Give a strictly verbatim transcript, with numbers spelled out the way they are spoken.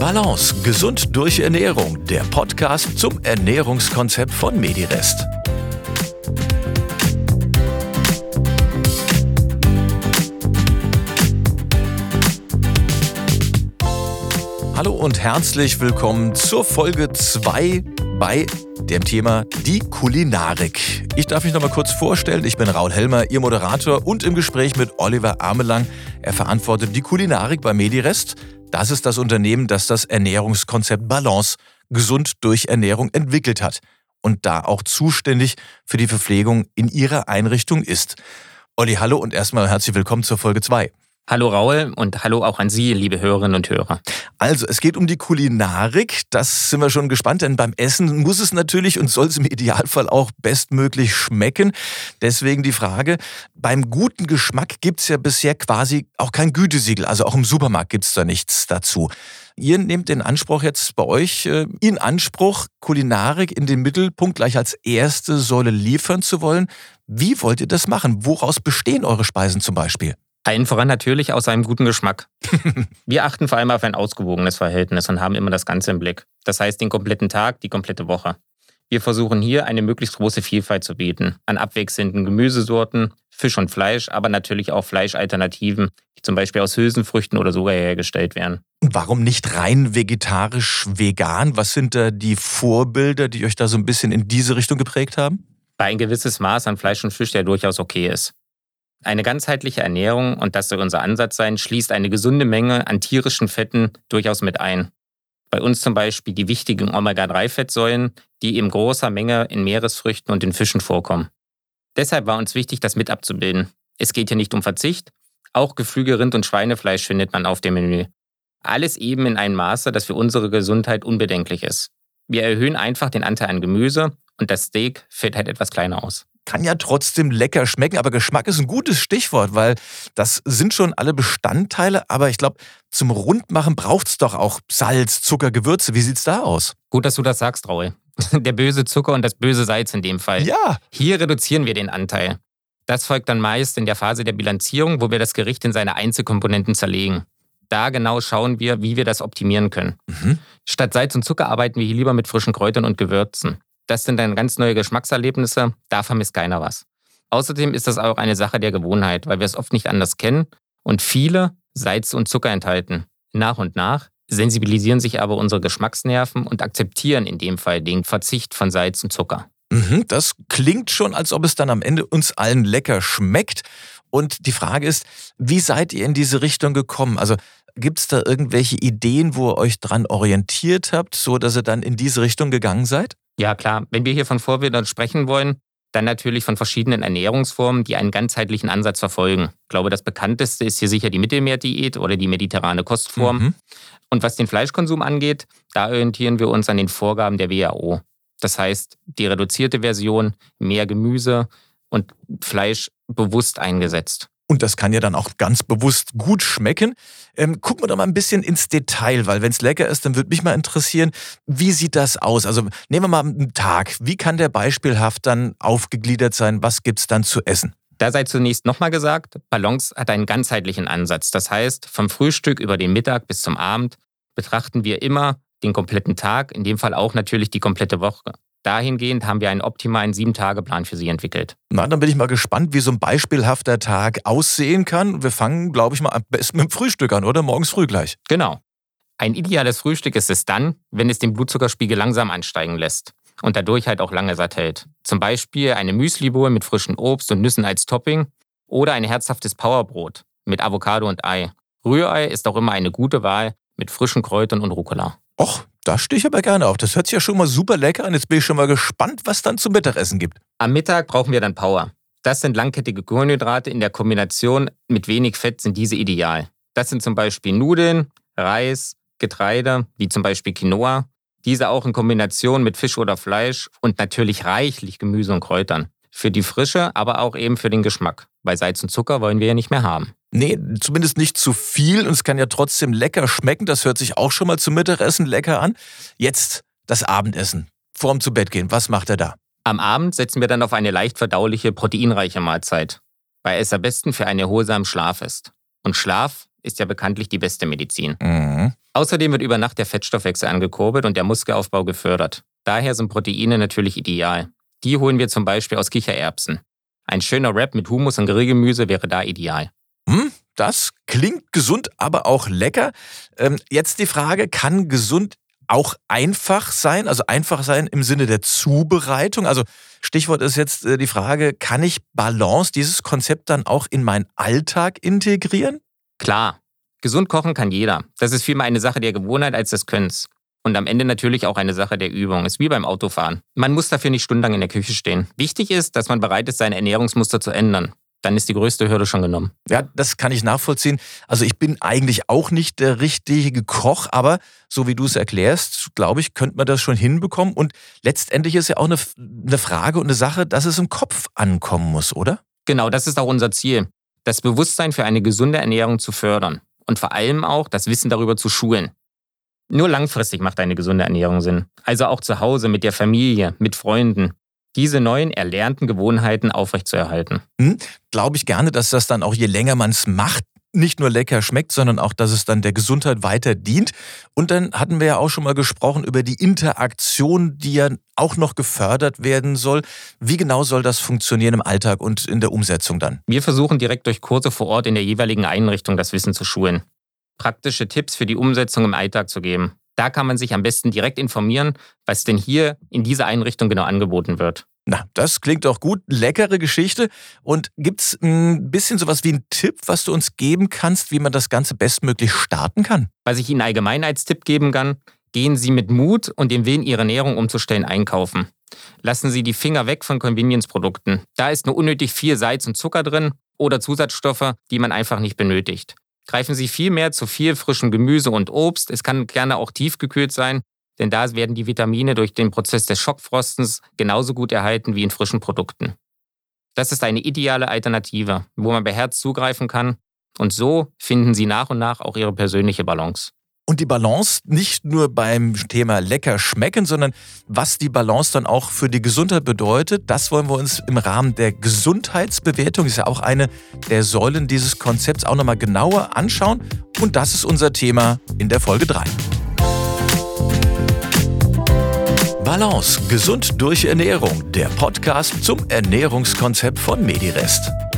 Balance, gesund durch Ernährung, der Podcast zum Ernährungskonzept von Medirest. Hallo und herzlich willkommen zur Folge zwei bei dem Thema die Kulinarik. Ich darf mich noch mal kurz vorstellen, ich bin Raul Helmer, Ihr Moderator und im Gespräch mit Oliver Amelang. Er verantwortet die Kulinarik bei Medirest. Das ist das Unternehmen, das das Ernährungskonzept Balance, gesund durch Ernährung entwickelt hat und da auch zuständig für die Verpflegung in Ihrer Einrichtung ist. Olli, hallo und erstmal herzlich willkommen zur Folge zwei. Hallo Raul und hallo auch an Sie, liebe Hörerinnen und Hörer. Also, es geht um die Kulinarik, das sind wir schon gespannt, denn beim Essen muss es natürlich und soll es im Idealfall auch bestmöglich schmecken. Deswegen die Frage, beim guten Geschmack gibt es ja bisher quasi auch kein Gütesiegel, also auch im Supermarkt gibt es da nichts dazu. Ihr nehmt den Anspruch jetzt bei euch äh, in Anspruch, Kulinarik in den Mittelpunkt gleich als erste Säule liefern zu wollen. Wie wollt ihr das machen? Woraus bestehen eure Speisen zum Beispiel? Allen voran natürlich aus einem guten Geschmack. Wir achten vor allem auf ein ausgewogenes Verhältnis und haben immer das Ganze im Blick. Das heißt den kompletten Tag, die komplette Woche. Wir versuchen hier eine möglichst große Vielfalt zu bieten. An abwechselnden Gemüsesorten, Fisch und Fleisch, aber natürlich auch Fleischalternativen, die zum Beispiel aus Hülsenfrüchten oder Soja hergestellt werden. Und warum nicht rein vegetarisch-vegan? Was sind da die Vorbilder, die euch da so ein bisschen in diese Richtung geprägt haben? Weil ein gewisses Maß an Fleisch und Fisch ja durchaus okay ist. Eine ganzheitliche Ernährung, und das soll unser Ansatz sein, schließt eine gesunde Menge an tierischen Fetten durchaus mit ein. Bei uns zum Beispiel die wichtigen Omega drei Fettsäuren, die in großer Menge in Meeresfrüchten und in Fischen vorkommen. Deshalb war uns wichtig, das mit abzubilden. Es geht hier nicht um Verzicht, auch Geflügel, Rind- und Schweinefleisch findet man auf dem Menü. Alles eben in einem Maße, das für unsere Gesundheit unbedenklich ist. Wir erhöhen einfach den Anteil an Gemüse und das Steak fällt halt etwas kleiner aus. Kann ja trotzdem lecker schmecken, aber Geschmack ist ein gutes Stichwort, weil das sind schon alle Bestandteile, aber ich glaube, zum Rundmachen braucht es doch auch Salz, Zucker, Gewürze. Wie sieht's da aus? Gut, dass du das sagst, Raul. Der böse Zucker und das böse Salz in dem Fall. Ja. Hier reduzieren wir den Anteil. Das folgt dann meist in der Phase der Bilanzierung, wo wir das Gericht in seine Einzelkomponenten zerlegen. Da genau schauen wir, wie wir das optimieren können. Mhm. Statt Salz und Zucker arbeiten wir hier lieber mit frischen Kräutern und Gewürzen. Das sind dann ganz neue Geschmackserlebnisse, da vermisst keiner was. Außerdem ist das auch eine Sache der Gewohnheit, weil wir es oft nicht anders kennen und viele Salz und Zucker enthalten. Nach und nach sensibilisieren sich aber unsere Geschmacksnerven und akzeptieren in dem Fall den Verzicht von Salz und Zucker. Mhm, das klingt schon, als ob es dann am Ende uns allen lecker schmeckt. Und die Frage ist, wie seid ihr in diese Richtung gekommen? Also gibt es da irgendwelche Ideen, wo ihr euch dran orientiert habt, so dass ihr dann in diese Richtung gegangen seid? Ja klar, wenn wir hier von Vorbildern sprechen wollen, dann natürlich von verschiedenen Ernährungsformen, die einen ganzheitlichen Ansatz verfolgen. Ich glaube, das bekannteste ist hier sicher die Mittelmeerdiät oder die mediterrane Kostform. Mhm. Und was den Fleischkonsum angeht, da orientieren wir uns an den Vorgaben der W H O. Das heißt, die reduzierte Version, mehr Gemüse und Fleisch bewusst eingesetzt. Und das kann ja dann auch ganz bewusst gut schmecken. Ähm, gucken wir doch mal ein bisschen ins Detail, weil wenn es lecker ist, dann würde mich mal interessieren, wie sieht das aus? Also nehmen wir mal einen Tag. Wie kann der beispielhaft dann aufgegliedert sein? Was gibt's dann zu essen? Da sei zunächst nochmal gesagt, Balance hat einen ganzheitlichen Ansatz. Das heißt, vom Frühstück über den Mittag bis zum Abend betrachten wir immer den kompletten Tag, in dem Fall auch natürlich die komplette Woche. Dahingehend haben wir einen optimalen sieben-Tage-Plan für Sie entwickelt. Na, dann bin ich mal gespannt, wie so ein beispielhafter Tag aussehen kann. Wir fangen, glaube ich, mal am besten mit dem Frühstück an, oder? Morgens früh gleich. Genau. Ein ideales Frühstück ist es dann, wenn es den Blutzuckerspiegel langsam ansteigen lässt und dadurch halt auch lange satt hält. Zum Beispiel eine Müsli-Bowl mit frischem Obst und Nüssen als Topping oder ein herzhaftes Powerbrot mit Avocado und Ei. Rührei ist auch immer eine gute Wahl mit frischen Kräutern und Rucola. Och, da stehe ich aber gerne auf. Das hört sich ja schon mal super lecker an. Jetzt bin ich schon mal gespannt, was dann zum Mittagessen gibt. Am Mittag brauchen wir dann Power. Das sind langkettige Kohlenhydrate. In der Kombination mit wenig Fett sind diese ideal. Das sind zum Beispiel Nudeln, Reis, Getreide, wie zum Beispiel Quinoa. Diese auch in Kombination mit Fisch oder Fleisch und natürlich reichlich Gemüse und Kräutern. Für die Frische, aber auch eben für den Geschmack. Weil Salz und Zucker wollen wir ja nicht mehr haben. Nee, zumindest nicht zu viel und es kann ja trotzdem lecker schmecken. Das hört sich auch schon mal zum Mittagessen lecker an. Jetzt das Abendessen. Vorm zu Bett gehen. Was macht er da? Am Abend setzen wir dann auf eine leicht verdauliche, proteinreiche Mahlzeit, weil es am besten für einen erholsamen Schlaf ist. Und Schlaf ist ja bekanntlich die beste Medizin. Mhm. Außerdem wird über Nacht der Fettstoffwechsel angekurbelt und der Muskelaufbau gefördert. Daher sind Proteine natürlich ideal. Die holen wir zum Beispiel aus Kichererbsen. Ein schöner Wrap mit Hummus und Grillgemüse wäre da ideal. Hm, das klingt gesund, aber auch lecker. Ähm, jetzt die Frage, kann gesund auch einfach sein? Also einfach sein im Sinne der Zubereitung? Also Stichwort ist jetzt äh, die Frage, kann ich Balance, dieses Konzept dann auch in meinen Alltag integrieren? Klar, gesund kochen kann jeder. Das ist vielmehr eine Sache der Gewohnheit als des Könnens. Und am Ende natürlich auch eine Sache der Übung. Ist wie beim Autofahren. Man muss dafür nicht stundenlang in der Küche stehen. Wichtig ist, dass man bereit ist, seine Ernährungsmuster zu ändern. Dann ist die größte Hürde schon genommen. Ja, das kann ich nachvollziehen. Also ich bin eigentlich auch nicht der richtige Koch, aber so wie du es erklärst, glaube ich, könnte man das schon hinbekommen. Und letztendlich ist ja auch eine, eine Frage und eine Sache, dass es im Kopf ankommen muss, oder? Genau, das ist auch unser Ziel. Das Bewusstsein für eine gesunde Ernährung zu fördern. Und vor allem auch das Wissen darüber zu schulen. Nur langfristig macht eine gesunde Ernährung Sinn. Also auch zu Hause, mit der Familie, mit Freunden. Diese neuen erlernten Gewohnheiten aufrechtzuerhalten. Hm, glaube ich gerne, dass das dann auch, je länger man es macht, nicht nur lecker schmeckt, sondern auch, dass es dann der Gesundheit weiter dient. Und dann hatten wir ja auch schon mal gesprochen über die Interaktion, die ja auch noch gefördert werden soll. Wie genau soll das funktionieren im Alltag und in der Umsetzung dann? Wir versuchen direkt durch Kurse vor Ort in der jeweiligen Einrichtung das Wissen zu schulen. Praktische Tipps für die Umsetzung im Alltag zu geben. Da kann man sich am besten direkt informieren, was denn hier in dieser Einrichtung genau angeboten wird. Na, das klingt doch gut. Leckere Geschichte. Und gibt's ein bisschen sowas wie einen Tipp, was du uns geben kannst, wie man das Ganze bestmöglich starten kann? Was ich Ihnen allgemein als Tipp geben kann, gehen Sie mit Mut und dem Willen, Ihre Ernährung umzustellen, einkaufen. Lassen Sie die Finger weg von Convenience-Produkten. Da ist nur unnötig viel Salz und Zucker drin oder Zusatzstoffe, die man einfach nicht benötigt. Greifen Sie viel mehr zu viel frischem Gemüse und Obst. Es kann gerne auch tiefgekühlt sein, denn da werden die Vitamine durch den Prozess des Schockfrostens genauso gut erhalten wie in frischen Produkten. Das ist eine ideale Alternative, wo man beherzt zugreifen kann. Und so finden Sie nach und nach auch Ihre persönliche Balance. Und die Balance nicht nur beim Thema lecker schmecken, sondern was die Balance dann auch für die Gesundheit bedeutet, das wollen wir uns im Rahmen der Gesundheitsbewertung, ist ja auch eine der Säulen dieses Konzepts, auch nochmal genauer anschauen. Und das ist unser Thema in der Folge drei. Balance, gesund durch Ernährung, der Podcast zum Ernährungskonzept von Medirest.